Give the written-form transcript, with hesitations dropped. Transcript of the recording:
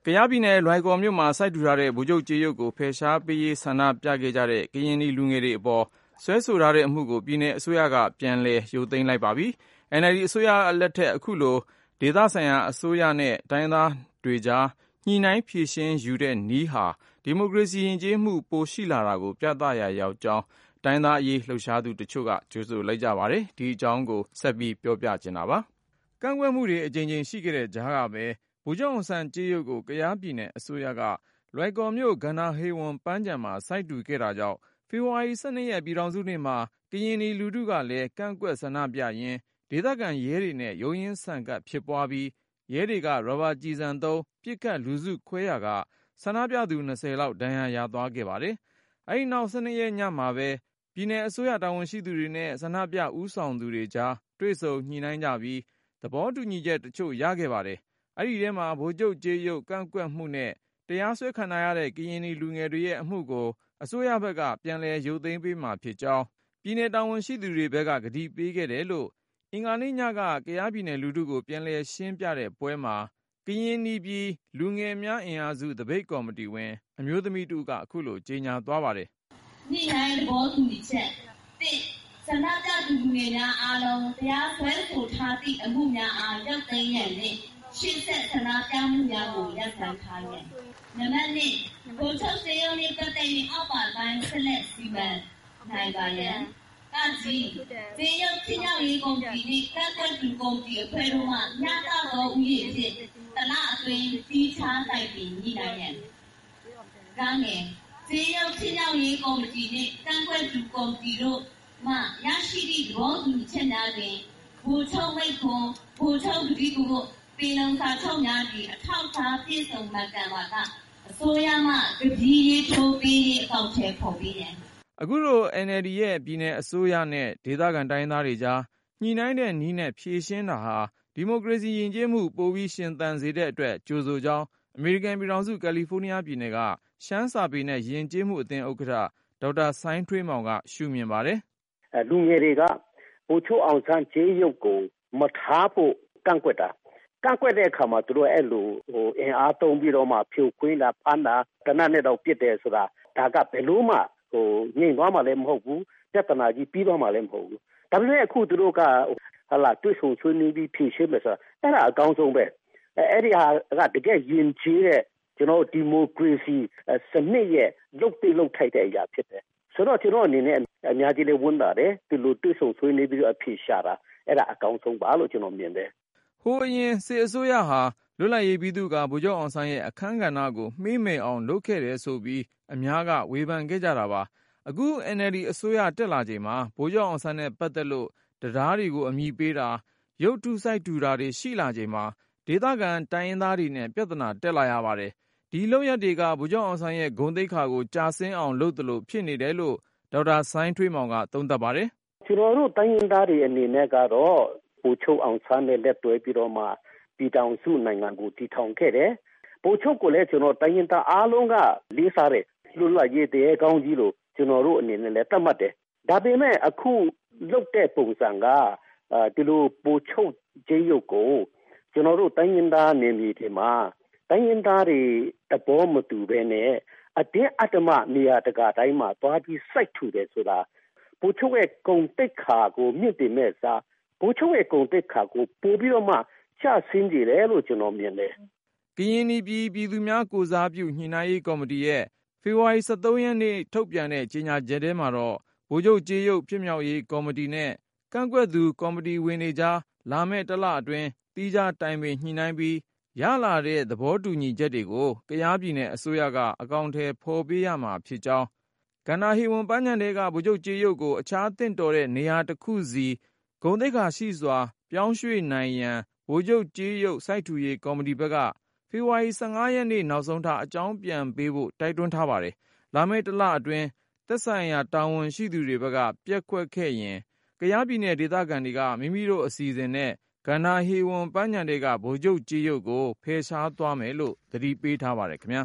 ကယားပြည်နယ်လွိုင်ကော်မြို့မှာစိုက်ထူထားတဲ့ဗိုလ်ချုပ်ကြေးရုပ်ကိုဖယ်ရှားပေးရေးဆန္ဒပြခဲ့ကြတဲ့ကရင်နီလူငယ်တွေအပေါ်စွဲဆိုထားတဲ့အမှုကိုပြည်နယ်အစိုးရကပြန်လည်ရုပ်သိမ်းလိုက်ပါပြီ။ NLD အစိုးရလက်ထက်အခုလိုဒေသဆိုင်ရာအစိုးရနဲ့တိုင်းရင်းသားတွေကြားညှိနှိုင်းဖြေရှင်းယူတဲ့နည်းဟာဒီမိုကရေစီယဉ်ကျေးမှုပိုရှိလာတာကိုပြသရာရောက်ကြောင်းတိုင်းရင်းသားအရေးလှုပ်ရှားသူတချို့ကကြိုဆိုလိုက်ကြပါတယ်။ ဒီအကြောင်းကိုဆက်ပြီးပြောပြချင်တာပါ။ ကန့်ကွက်မှုတွေအကြိမ်ကြိမ်ရှိခဲ့တဲ့ကြားကပဲဗိုလ်ချုပ်အောင်ဆန်းကြေးရုပ်ကိုကယားပြည်နယ်အစိုးရကလွိုင်ကော်မြို့ကန္နာဟေဝန်ပန်းခြံမှာစိုက်ထူခဲ့တာကြောင့်ဖေဖော်ဝါရီ12ရက်ပြည်ထောင်စုနေ့မှာကရင်နီလူထုကလည်းကန့်ကွက်ဆန္ဒပြရင်းဒေသခံရဲတွေနဲ့ရုန်းရင်းဆန်ခတ်ဖြစ်ပွားပြီးရဲတွေကရာဘာကျည်ဆံသုံးပစ်ခတ်လူစုခွဲရာကဆန္ဒပြသူ20လောက်ဒဏ်ရာရသွားခဲ့ပါတယ်။ အဲဒီနောက်12ရက်ညမှာပဲပြည်နယ်အစိုးရတာဝန်ရှိသူတွေနဲ့ဆန္ဒပြဦးဆောင်သူတွေကြားတွေ့ဆုံညှိနှိုင်းကြပြီးသဘောတူညီချက်တချို့ရခဲ့ပါတယ်။ အဲဒီထဲမှာဗိုလ်ချုပ်ကြေးရုပ်ကန့်ကွက်မှုနဲ့တရားစွဲခံထားရတဲ့ကရင်နီလူငယ်တွေရဲ့အမှုကိုအစိုးရဘက်ကပြန်လည်ရုပ်သိမ်းပေးမှာဖြစ်ကြောင်းပြည်နယ်တာဝန်ရှိသူတွေဘက်ကကတိပေးခဲ့တယ်လို့အင်္ဂါနေ့ညကကယားပြည်နယ်လူထုကိုပြန်လည်ရှင်းပြတဲ့ပွဲမှာကရင်နီပြည်လူငယ်များအင်အားစုသပိတ်ကော်မတီဝင်အမျိုးသမီးတဦးကအခုလိုကြေညာသွားပါတယ်။ညှိနှိုင်းသဘောတူညီချက်ဆန္ဒပြသူလူငယ်များအားလုံးတရားစွဲဆိုထားသည့်အမှုများအားရုပ်သိမ်းရန်နှင့်ရှေ့ဆက်ဆန္ဒပြမှုများကိုရပ်တန့်ထားရန်နံပါတ်1ဗိုလ်ချုပ်ကြေးရုပ်နှင့်ပတ်သက်၍အောက်ပါတိုင်းဆက်လက်စီမံနိုင်ပါရန်ကကြီးကြေးရုပ်ချင်းရောက်ရေးကော်မတီနှင့်ကန့်ကွက်သူကော်မတီအဖွဲ့တို့မှညတာသောဥယျာဉ်ဖြင့်တလအတွင်းကြီးချားတိုက်ပြီးညှိနှိုင်းရန်ကငယ်ကြေးရုပ်ချင်းရောက်ရေးကော်မတီနှင့်ကန့်ကွက်သူကော်မတီတို့မှရရှိသည့်သဘောတူညီချက်များတွင်ဗိုလ်ချုပ်မိတ်ခွန်းဗိုလ်ချုပ်ဒုတိယကိုပင်လုံစာချုပ်များသည့်အထောက်အထားပြည့်စုံမှန်ကန်ပါကအစိုးရမှတပြည်ရေးထိုးပေးရေးအကောင့်ထဲပေါ်ပေးရန်အခုလို NLD ရဲ့ပြည်နယ်အစိုးရနဲ့ဒေသခံတိုင်းသားတွေကြားညှိနှိုင်းတဲ့နည်းနဲ့ဖြေရှင်းတာဟာဒီမိုကရေစီယဉ်ကျေးမှုပိုပြီးရှင်သန်စေတဲ့အတွက်ကြိုဆိုကြောင်းအမေရိကန်ပြည်ထောင်စုကယ်လီဖိုးနီးယားပြည်နယ်ကရှမ်းစာပေနဲ့ယဉ်ကျေးမှုအသင်းဥက္ကဋ္ဌဒေါက်တာစိုင်းထွေးမောင်ကရှုမြင်ပါတယ်။လူငယ်တွေကဗိုလ်ချုပ်အောင်ဆန်းကြေးရုပ်ကိုမထားဖို့ကန့်ကွက်တဲ့အခါမှာသူတို့အဲ့လိုအင်အားသုံးပြီးတော့မှဖြိုခွင်းတာဖမ်းတာတနတ်နဲ့တော့ပြစ်တယ်ဆိုတာဒါကဘယ်လို့မှငြိမ်သွားမှလည်းမဟုတ်ဘူးပြဿနာကြီးပြီးသွားမှလည်းမဟုတ်ဘူးဒါပေမဲ့အခုသူတို့ကတွေ့ဆုံဆွေးနွေးပြီးဖြေရှင်းမယ်ဆိုတာအဲ့ဒါအကောင်းဆုံးပဲအဲ့ဒီဟာကတကယ်ယဉ်ကျေးတဲ့ကျွန်တော်ဒီမိုကရေစီစနစ်ရဲ့လုတ်ထိုက်တဲ့အရာဖြစ်တယ်ဆိုတော့ကျွန်တော်အနေနဲ့အများကြီးလည်းဝန်တာတယ်ဒီလိုတွေ့ဆုံဆွေးနွေးပြီးတော့အဖြေရှာတာအဲ့ဒါအကောင်းဆုံးပါလို့ကျွန်တော်မြင်တယ်ဟိုအရင်စစ်အစိုးရဟာလွတ်လပ်ရေးပြည်သူ့ကဗိုလ်ချုပ်အောင်ဆန်းရဲ့အခမ်းကဏ္ဍကိုမှီးမိန်အောင်လုပ်ခဲ့တယ်ဆိုပြီးအများကဝေဖန်ခဲ့ကြတာပါအခု NLD အစိုးရတက်လာချိန်မှာဗိုလ်ချုပ်အောင်ဆန်းနဲ့ပတ်သက်လို့တရားတွေကိုအမည်ပေးတာရုပ်တုစိုက်ထူတာတွေရှိလာချိန်မှာဒေသခံတိုင်းရင်းသားတွေနဲ့ပြဿနာတက်လာရပါတယ်ဒီလုပ်ရက်တွေကဗိုလ်ချုပ်အောင်ဆန်းရဲ့ဂုဏ်သိက္ခာကိုကြာဆင်းအောင်လုပ်သလိုဖြစ်နေတယ်လို့ဒေါက်တာစိုင်းထွေးမောင်ကသုံးသပ်ပါတယ်ကျွန်တော်တို့တိုင်းရင်းသားတွေအနေနဲ့ကတော့ဗိုလ်ချုပ်အောင်ဆန်းနဲ့လက်တွဲပြီးတော့မှပြည်ထောင်စုနိုင်ငံကိုတည်ထောင်ခဲ့တယ်ဗိုလ်ချုပ်ကိုလည်းကျွန်တော်တိုင်းရင်းသားအားလုံးကလေးစားတဲ့လွတ်လပ်ရေးတရေကောင်းကြီးလို့ကျွန်တော်တို့အနေနဲ့လည်းသတ်မှတ်တယ်ဒါပေမဲ့အခုလုပ်တဲ့ပုံစံကဒီလိုဗိုလ်ချုပ်ကြေးရုပ်ကိုကျွန်တော်တို့တိုင်းရင်းသားနေမြေတွေမှာတိုင်းရင်းသားတွေသဘောမတူဘဲနဲ့အတင်းအဓမ္မနေရာတကာတိုင်းမှာသွားပြီးစိုက်ထူတယ်ဆိုတာဗိုလ်ချုပ်ရဲ့ဂုဏ်သိက္ခာကိုမြင့်တင်မဲ့စားဗိုလ်ချုပ်ရဲ့ဂုဏ်သိက္ခာကိုပို့ပြီးတော့မှချဆင်းကြတယ်လို့ကျွန်တော်မြင်တယ်ကရင်နီပြည်သူများကိုစားပြုညှိနှိုင်းရေးကော်မတီရဲ့ဖေဖော်ဝါရီ13ရက်နေ့ထုတ်ပြန်တဲ့ကြေညာချက်ထဲမှာတော့ဗိုလ်ချုပ်ကြေးရုပ်ဖြစ်မြောက်ရေးကော်မတီနဲ့ကန့်ကွက်သူကော်မတီဝင်တွေကြားလာမယ့်တစ်လအတွင်းသီးခြားတိုင်ပင်ညှိနှိုင်းပြီးရလာတဲ့သဘောတူညီချက်တွေကိုကယားပြည်နယ်အစိုးရကအကောင်အထည်ဖော်ပေးရမှာဖြစ်ကြောင်းကန္နာဟေဝန်ပန်းခြံထဲကဗိုလ်ချုပ်ကြေးရုပ်ကိုအခြားသင့်တော်တဲ့နေရာတစ်ခုစီဂုဏ်သိက္ခာရှိစွာပြောင်းရွှေ့နိုင်ရန်ဗိုလ်ချုပ်ကြေးရုပ်စိုက်ထူရေးကော်မတီဘက်ကဖေဖော်ဝါရီ15ရက်နေ့နောက်ဆုံးထားအကြောင်းပြန်ပေးဖို့တိုက်တွန်းထားပါတယ်လာမယ့်တစ်လအတွင်းသက်ဆိုင်ရာတာဝန်ရှိသူတွေဘက်ကပျက်ကွက်ခဲ့ရင်ကယားပြည်နယ်ဒေသခံတွေကမိမိတို့အစီအစဉ်နဲ့ကန္နာဟေဝန်ပန်းခြံတွေကဗိုလ်ချုပ်ကြေးရုပ်ကိုဖယ်ရှားသွားမယ်လို့သတိပေးထားပါတယ်ခင်ဗျာ